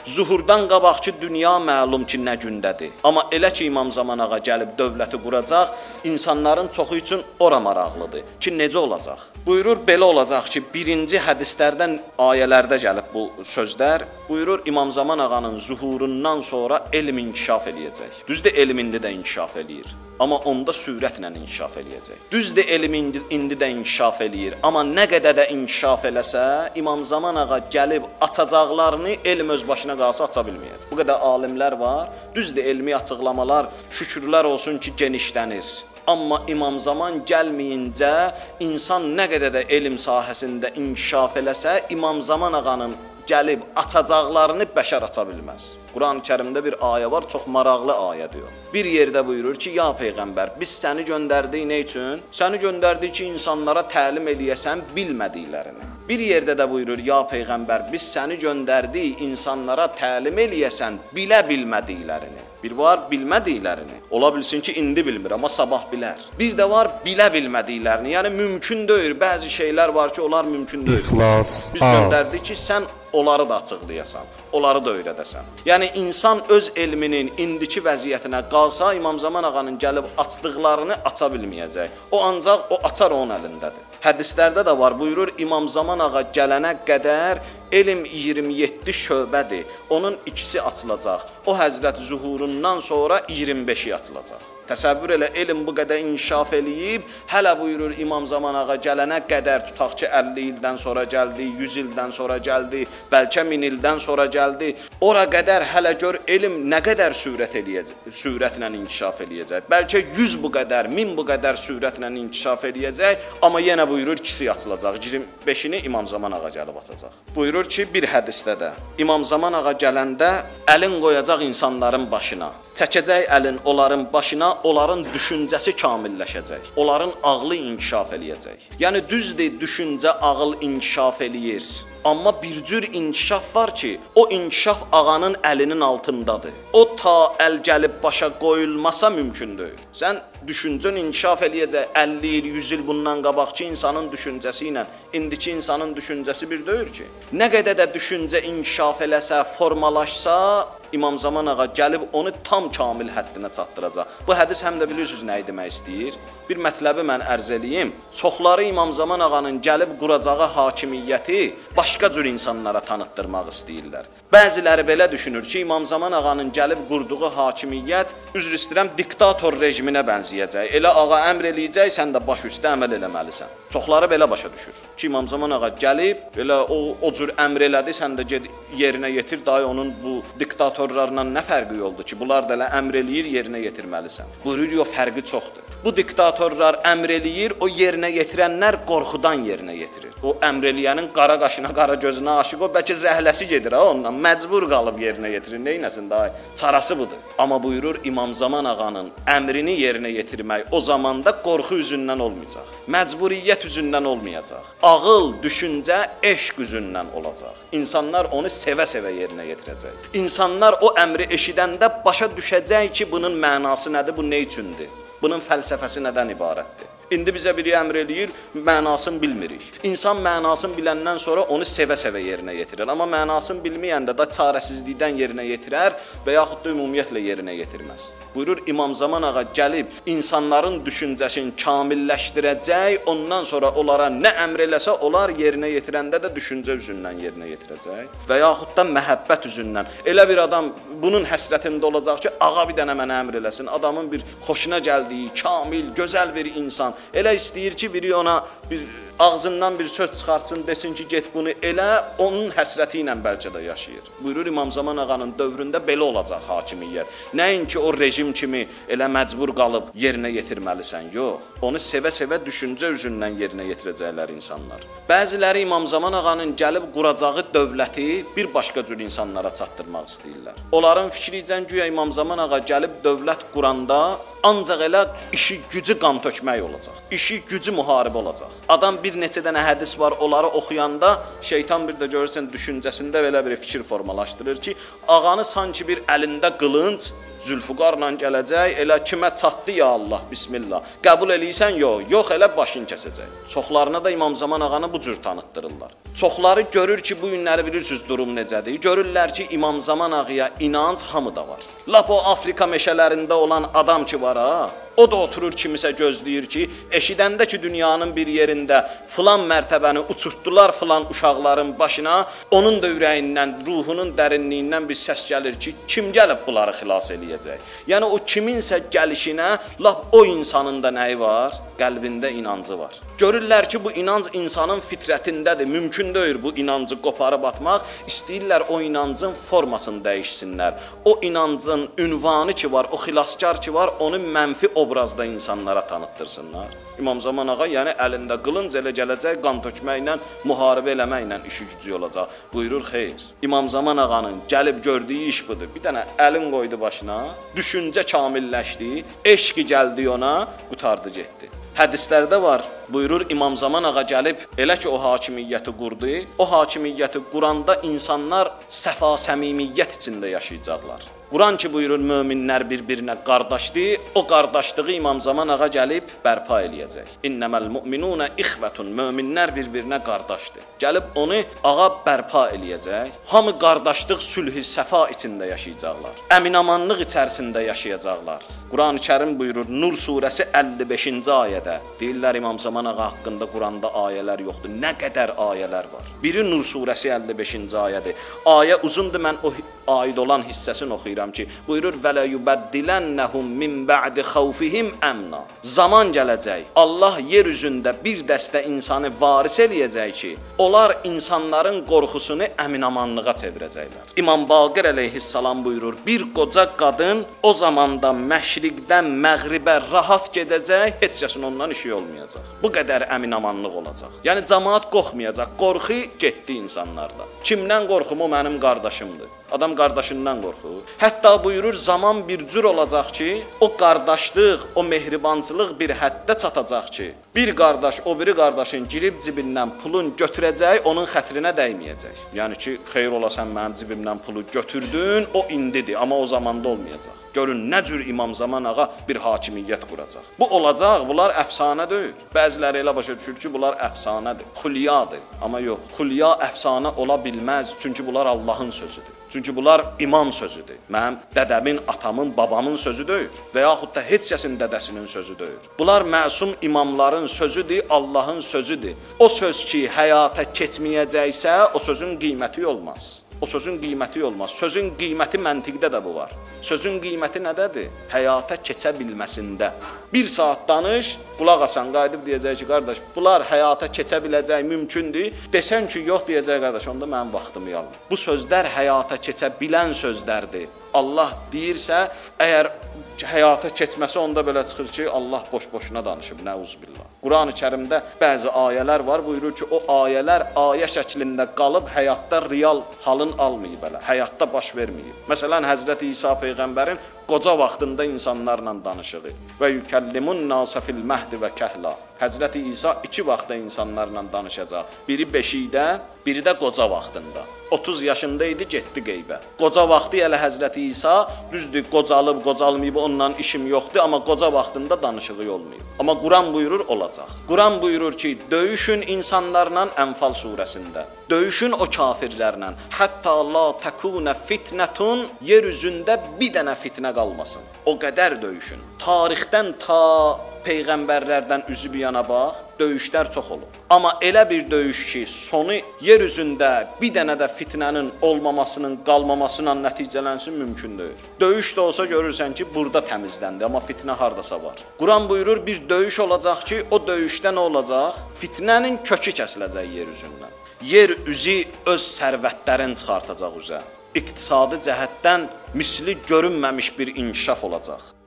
Zuhurdan qabaqki dünya məlum ki, nə gündədir. Amma elə ki, İmam Zaman ağa gəlib dövləti quracaq, insanların çoxu üçün ora maraqlıdır ki, necə olacaq? Buyurur, belə olacaq ki, birinci hədislərdən, ayələrdə gəlib bu sözlər. Buyurur, İmam Zaman ağanın zuhurundan sonra elm inkişaf eləyəcək. Düzdür, elm indi də inkişaf eləyir. Amma onda sürətlə inkişaf eləyəcək. Düzdür, elm indi də inkişaf eləyir. Amma nə qədər də inkişaf eləsə, İmam Zaman ağa gəlib açacaqlarını elm öz başına qalsa aça bilməyəcək. Bu qədər alimlər var. Düzdür, elmi açıqlamalar şükürlər olsun ki, genişlənir. Amma İmam Zaman gəlməyincə, insan nə qədər də elm sahəsində inkişaf eləsə, İmam Zaman ağanın gəlib açacaqlarını bəşər aça bilməz. Quran-ı Kərimdə bir ayə var, çox maraqlı ayədir o. Bir yerdə buyurur ki, ya Peyğəmbər, biz səni göndərdik nə üçün? Səni göndərdik ki, insanlara təlim eləyəsən bilmədiklərini. Bir yerdə də buyurur, ya Peyğəmbər, biz səni göndərdik insanlara təlim eləyəsən bilmədiklərini. Bir var bilmədiklərini. Ola bilsin ki, indi bilmir, amma sabah bilər. Bir də var bilmədiklərini. Yəni, mümkün deyil. Bəzi şeylər var ki, onlar mümkün deyil. Biz göndərdik ki, sən onları da açıqlayasan, onları da öyrədəsən. Yəni, insan öz elminin indiki vəziyyətinə qalsa, İmam Zaman ağanın gəlib açdıqlarını aça bilməyəcək. O ancaq o açar onun əlindədir. Hədislərdə də var, buyurur, İmam Zaman ağa gələnə qədər elm 27 şöbədir. Onun ikisi açılacaq. O Həzrət Zuhurundan sonra 25-i açılacaq. Təsəvvür elə, elm bu qədər inkişaf eləyib, hələ buyurur İmam Zaman ağa gələnə qədər, tutaq ki, 50 ildən sonra gəldi, 100 ildən sonra gəldi, bəlkə 1000 ildən sonra gəldi. Ora qədər hələ gör elm nə qədər sürətlə inkişaf eləyəcək. Bəlkə 100 bu qədər, 1000 bu qədər sürətlə inkişaf eləyəcək, amma yenə buyurur ikisi açılacaq. 25-ini İmam Zaman ağa gəlib açacaq. Buyurur ki, bir hədisdə də İmam Zaman ağa gələndə əlin qoyacaq insanların başına. Çəkəcək əlin onların başına, onların düşüncəsi kamilləşəcək. Onların ağlı inkişaf eləyəcək. Yəni, düzdür, düşüncə, ağıl inkişaf eləyir. Amma bir cür inkişaf var ki, o inkişaf ağanın əlinin altındadır. O ta əl gəlib başa qoyulmasa mümkün deyil. Sən düşüncən inkişaf eləyəcək 50 il, 100 il bundan qabaqki insanın düşüncəsi ilə indiki insanın düşüncəsi bir deyil ki. Nə qədər də düşüncə inkişaf eləsə, formalaşsa, İmam Zaman ağa gəlib onu tam kamil həddinə çatdıracaq. Bu hədis həm də bilirsiniz nə demək istəyir? Bir mətləbi mən ərz eləyim. Çoxları İmam Zaman ağanın gəlib quracağı hakimiyyəti başqa cür insanlara tanıtdırmaq istəyirlər. Bəziləri belə düşünür ki, İmam Zaman ağanın gəlib qurduğu hakimiyyət, üzr istəyirəm, diktator rejiminə bənzəyəcək. Elə ağa əmr eləyəcək, sən də baş üstə əməl eləməlisən. Çoxları belə başa düşür ki, İmam Zaman ağa gəlib, belə o cür əmr elədi, sən də ged yerinə yetir, dayı onun bu diktatorlarla nə fərqi oldu ki, bunlar da elə əmr eləyir, yerinə yetirməlisən. Buyurur, yox, fərqi çoxdur. Bu diktatorlar əmr eləyir, o yerinə yetirənlər qorxudan yerinə yetirir. O əmr eləyənin qara qaşına, qara gözünə aşıq, o bəlkə zəhləsi gedir ha ondan, məcbur qalıb yerinə yetirir, neynəsin daha, çarası budur. Amma buyurur, İmam Zaman ağanın əmrini yerinə yetirmək o zamanda qorxu üzündən olmayacaq, məcburiyyət üzündən olmayacaq, ağıl, düşüncə, eşq üzündən olacaq. İnsanlar onu sevə-sevə yerinə yetirəcək. İnsanlar o əmri eşidəndə başa düşəcək ki, bunun mənası nədir, bu nə üçündür, bunun fəlsəfəsi nədən ibarətdir. İndi bizə biri əmr eləyir, mənasını bilmirik. İnsan mənasını biləndən sonra onu sevə-sevə yerinə yetirir. Amma mənasını bilməyəndə də çarəsizlikdən yerinə yetirər və yaxud da ümumiyyətlə yerinə yetirməz. Buyurur, İmam Zaman ağa gəlib insanların düşüncəsini kamilləşdirəcək, ondan sonra onlara nə əmr eləsə, onlar yerinə yetirəndə də düşüncə üzündən yerinə yetirəcək və yaxud da məhəbbət üzündən. Elə bir adam bunun həsrətində olacaq ki, ağa bir dənə mənə əmr eləsin, adamın bir xoşuna gəldiyi, kamil, gözəl bir insan. Elə istəyir ki, biri ona bir ağzından bir söz çıxartsın, desin ki, get bunu elə, onun həsrəti ilə bəlkə də yaşayır. Buyurur, İmam Zaman ağanın dövründə belə olacaq hakimiyyət. Nəinki o rejim kimi elə məcbur qalıb yerinə yetirməlisən, yox. Onu sevə-sevə düşüncə üzündən yerinə yetirəcəklər insanlar. Bəziləri İmam Zaman ağanın gəlib quracağı dövləti bir başqa cür insanlara çatdırmaq istəyirlər. Onların fikricən güya İmam Zaman ağa gəlib dövlət quranda ancaq elə işi gücü qan tökmək olacaq. İşi gücü müharibə olacaq. Adam bir neçə dənə hədis var, onları oxuyanda şeytan bir də görürsən düşüncəsində belə bir fikir formalaşdırır ki, ağanı sanki bir əlində qılınc, Zülfüqarla gələcək, elə kimə çatdı ya Allah, bismillah. Qəbul eləyirsən, yox, elə başın kəsəcək. Çoxlarına da İmam Zaman ağanı bu cür tanıtdırırlar. Çoxları görür ki, bu günləri bilirsiniz durum necədir. Görürlər ki, İmam Zaman ağaya inanc hamıda var. Lap o Afrika meşələrində olan adam ki var ha, o da oturur kimisə gözləyir ki, eşidəndə ki, dünyanın bir yerində filan mərtəbəni uçurtdular filan uşaqların başına, onun da ürəyindən, ruhunun dərinliyindən bir səs gəlir ki, kim gəlib bunları xilas eləyəcək? Yəni o kiminsə gəlişinə lap o insanın da nəyi var? Qəlbində inancı var. Görürlər ki, bu inanc insanın fitrətindədir, mümkün deyil bu inancı qoparıb atmaq, istəyirlər o inancın formasını dəyişsinlər. O inancın ünvanı ki var, o xilaskar ki var, onu mənfi obrazda insanlara tanıtdırsınlar. İmam Zaman ağa yəni əlində qılınc elə gələcək, qan tökməklə, müharibə eləməklə işi gücü olacaq. Buyurur, xeyr. İmam Zaman ağanın gəlib gördüyü iş budur. Bir dənə əlin qoydu başına, düşüncə kamilləşdi, eşqi gəldi ona, qutardı getdi. Hədislərdə var, buyurur İmam Zaman ağa gəlib, elə ki o hakimiyyəti qurdu, o hakimiyyəti quranda insanlar səfa səmimiyyət içində yaşayacaqlar. Quran ki buyurur möminlər bir-birinə qardaşdır, o qardaşlığı İmam Zaman ağa gəlib bərpa eləyəcək. İnnəməl mu'minuna ixvətun, möminlər bir-birinə qardaşdır. Gəlib onu ağa bərpa eləyəcək. Hamı qardaşlıq, sülh-i səfa içində yaşayacaqlar. Əminamanlıq içərisində yaşayacaqlar. Quran-ı-Kərim buyurur Nur surəsi 55-ci ayədə. Deyirlər İmam Zaman ağa haqqında Quranda ayələr yoxdur. Nə qədər ayələr var. Biri Nur surəsi 55-ci ayədir. Ayə uzundur, mən o aid olan hissəsini oxuyuram ki, buyurur vələ yubəddilennəhum min ba'di xawfihim əmna. Zaman gələcək, Allah yer üzündə bir dəstə insanı varis eləyəcək ki, onlar insanların qorxusunu əminamanlığa çevirəcəklər. İmam Baqir əleyhissalam buyurur, bir qoca qadın o zamanda məşriqdən məğribə rahat gedəcək, heç kəsin ondan işi olmayacaq. Bu qədər əminamanlıq olacaq. Yəni cəmaat qorxmayacaq, qorxu getdi insanlarda. Kimdən qorxum? O mənim qardaşımdır. Adam qardaşından qorxur. Hətta buyurur, zaman bir cür olacaq ki, o qardaşlıq, o mehribançılıq bir həddə çatacaq ki, bir qardaş o biri qardaşın girib cibindən pulun götürəcək, onun xətrinə dəyməyəcək. Yəni ki, xeyr olasan mənim cibimdən pulu götürdün, o indidir, amma o zamanda olmayacaq. Görün, nə cür İmam Zaman ağa bir hakimiyyət quracaq. Bu olacaq, bunlar əfsanə deyil. Bəziləri elə başa düşür ki, bunlar əfsanədir, xülyadır. Amma yox, xülya əfsanə ola bilməz, çünki bunlar Allahın sözüdür. Çünki bunlar imam sözüdür. Mənim dədəmin, atamın, babamın sözü deyil. Və yaxud da heç kəsin dədəsinin sözü deyil. Bunlar məsum imamların sözüdür, Allahın sözüdür. O söz ki, həyata keçməyəcəksə, o sözün qiyməti olmaz. O sözün qiyməti olmaz. Sözün qiyməti məntiqdə də bu var. Sözün qiyməti nədədir? Həyata keçə bilməsində. Bir saat danış, qulaq asan, qayıdıb deyəcək ki, qardaş, bunlar həyata keçə biləcək, mümkündür. Desən ki, yox deyəcək, qardaş, onda mənim vaxtımı yalım. Bu sözlər həyata keçə bilən sözlərdir. Allah deyirsə, əgər həyata keçməsi onda belə çıxır ki, Allah boş-boşuna danışıb, nəuzbillah. Quran-ı Kərimdə bəzi ayələr var, buyurur ki, o ayələr ayə şəklində qalıb, həyatda real halın almayıb belə, həyatda baş verməyib. Məsələn, Həzrəti İsa Peyğəmbərin qoca vaxtında insanlarla danışığı və yükəllimun nasa fil məhdi və kəhla. Həzrəti İsa iki vaxtda insanlarla danışacaq. Biri beşikdə, biri də qoca vaxtında. 30 yaşında idi, getdi qeybə. Qoca vaxtı elə Həzrəti İsa, düzdür, qocalıb, qocalmayıb, ondan işim yoxdur, amma qoca vaxtında danışığı olmayıb. Amma Quran buyurur, olacaq. Quran buyurur ki, döyüşün insanlarla Ənfal surəsində. Döyüşün o kafirlərlə. Hətta la təkunə fitnətun, yer üzündə bir dənə fitnə qalmasın. O qədər döyüşün. Tarixdən ta Peyğəmbərlərdən üzü bir yana bax, döyüşlər çox olur. Amma elə bir döyüş ki, sonu yer üzündə bir dənə də fitnənin olmamasının, qalmamasından nəticələnsin, mümkün deyil. Döyüş də olsa görürsən ki, burada təmizləndi, amma fitnə hardasa var. Quran buyurur, bir döyüş olacaq ki, o döyüşdə nə olacaq? Fitnənin kökü kəsiləcək yer üzündən. Yer üzü öz sərvətlərini çıxartacaq üzə. İqtisadi cəhətdən misli görünməmiş bir inkişaf olacaq.